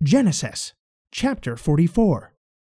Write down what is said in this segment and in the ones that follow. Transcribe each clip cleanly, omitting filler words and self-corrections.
Genesis chapter 44.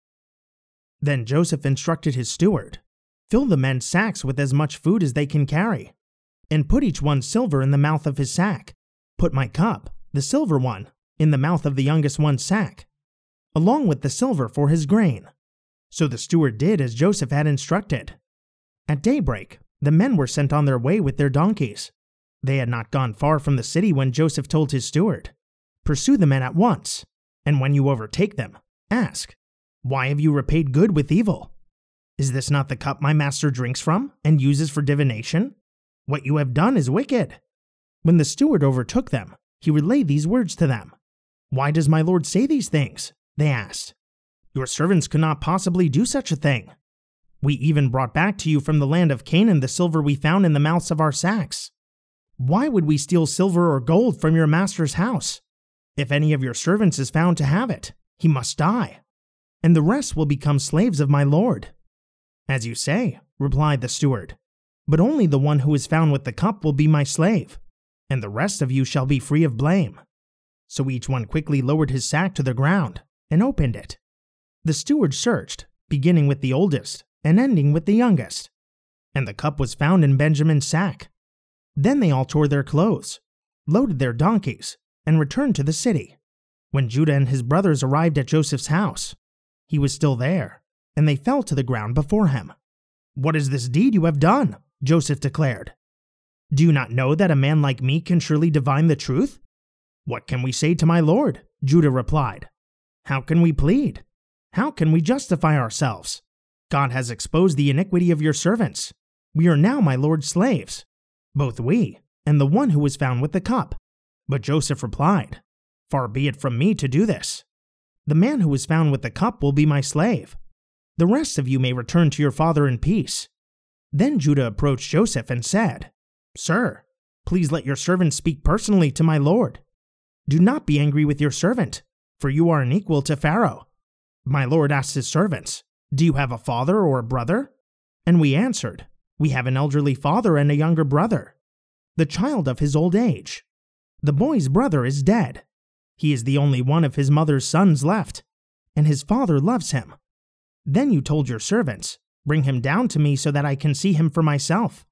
Then Joseph instructed his steward, "Fill the men's sacks with as much food as they can carry, and put each one's silver in the mouth of his sack. Put my cup, the silver one, in the mouth of the youngest one's sack, along with the silver for his grain." So the steward did as Joseph had instructed. At daybreak, the men were sent on their way with their donkeys. They had not gone far from the city when Joseph told his steward, "Pursue the men at once, and when you overtake them, ask, 'Why have you repaid good with evil? Is this not the cup my master drinks from and uses for divination? What you have done is wicked.'" When the steward overtook them, he relayed these words to them. "Why does my lord say these things?" they asked. "Your servants could not possibly do such a thing. We even brought back to you from the land of Canaan the silver we found in the mouths of our sacks. Why would we steal silver or gold from your master's house? If any of your servants is found to have it, he must die, and the rest will become slaves of my lord." "As you say," replied the steward, "but only the one who is found with the cup will be my slave, and the rest of you shall be free of blame." So each one quickly lowered his sack to the ground and opened it. The steward searched, beginning with the oldest and ending with the youngest, and the cup was found in Benjamin's sack. Then they all tore their clothes, loaded their donkeys, and returned to the city. When Judah and his brothers arrived at Joseph's house, he was still there, and they fell to the ground before him. "What is this deed you have done?" Joseph declared. "Do you not know that a man like me can surely divine the truth?" "What can we say to my lord?" Judah replied. "How can we plead? How can we justify ourselves? God has exposed the iniquity of your servants. We are now my lord's slaves, both we and the one who was found with the cup." But Joseph replied, "Far be it from me to do this. The man who was found with the cup will be my slave. The rest of you may return to your father in peace." Then Judah approached Joseph and said, "Sir, please let your servant speak personally to my lord. Do not be angry with your servant, for you are an equal to Pharaoh." My lord asked his servants, "Do you have a father or a brother?" And we answered, "We have an elderly father and a younger brother, the child of his old age. The boy's brother is dead. He is the only one of his mother's sons left, and his father loves him. Then you told your servants, 'Bring him down to me so that I can see him for myself.'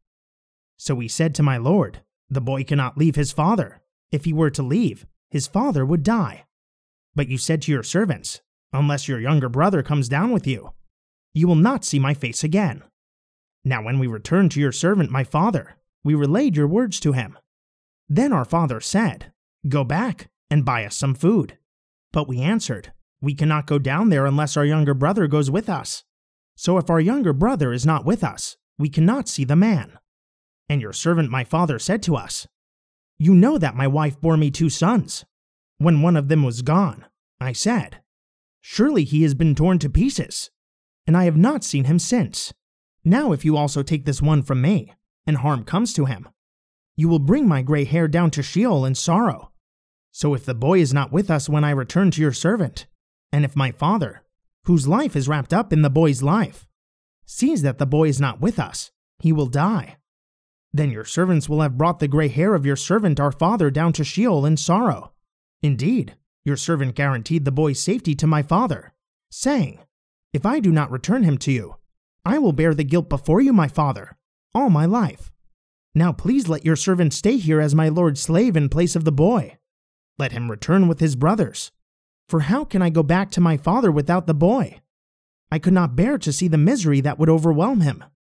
So we said to my lord, 'The boy cannot leave his father. If he were to leave, his father would die.' But you said to your servants, 'Unless your younger brother comes down with you, you will not see my face again.' Now when we returned to your servant my father, we relayed your words to him. Then our father said, 'Go back and buy us some food.' But we answered, 'We cannot go down there unless our younger brother goes with us. So if our younger brother is not with us, we cannot see the man.' And your servant my father said to us, 'You know that my wife bore me 2 sons. When one of them was gone, I said, "Surely he has been torn to pieces," and I have not seen him since. Now if you also take this one from me, and harm comes to him, you will bring my gray hair down to Sheol in sorrow. So if the boy is not with us when I return to your servant, and if my father, whose life is wrapped up in the boy's life, sees that the boy is not with us, he will die. Then your servants will have brought the gray hair of your servant our father down to Sheol in sorrow. Indeed, your servant guaranteed the boy's safety to my father, saying, 'If I do not return him to you, I will bear the guilt before you, my father, all my life. Now please let your servant stay here as my lord's slave in place of the boy. Let him return with his brothers. For how can I go back to my father without the boy? I could not bear to see the misery that would overwhelm him.'